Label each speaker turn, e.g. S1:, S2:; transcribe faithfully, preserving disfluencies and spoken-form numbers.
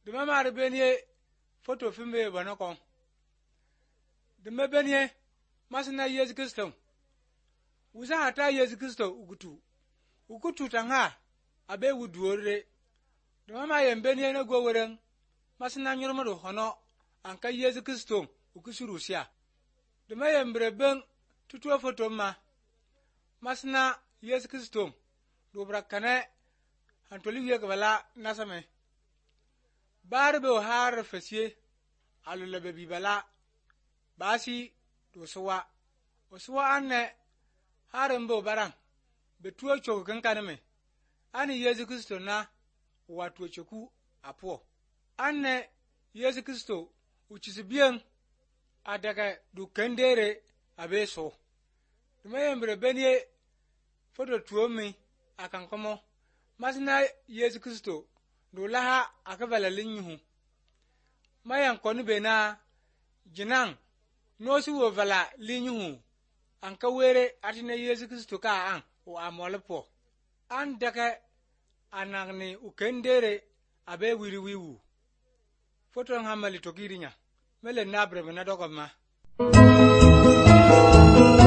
S1: Duma mari benye foto filme banako. Duma benye masina Yesu Kristo. Uza hata Yesu Kristo ugutu. Ugutu tanga abe wuduore. Duma ma yembenye na go wereng masina nyurmado hono anka Yesu Kristo ukusurusia. Duma yembre ben tutu foto ma masina Yesu Kristo dobra kane antoli yek bala nasame. Barbe har fesiye alule bebi bala basi do sowa oswa anne harambo barang betuo choko kankaname ani Yesu Kristo na watu choku apo anne Yesu Kristo uchisibien adaka du kendere abeso dumeyembre benye foto tuomi akankomo masina Yesu Kristo do laha akabala linyuhu mayan konu bena jinang nosi wo vala linyuhu anka were atine Yesu Kristo ka an o amolpo an daga anagni ukendere abe wiri wiwu foto ngamali tokirinya mele nabre mena dogoma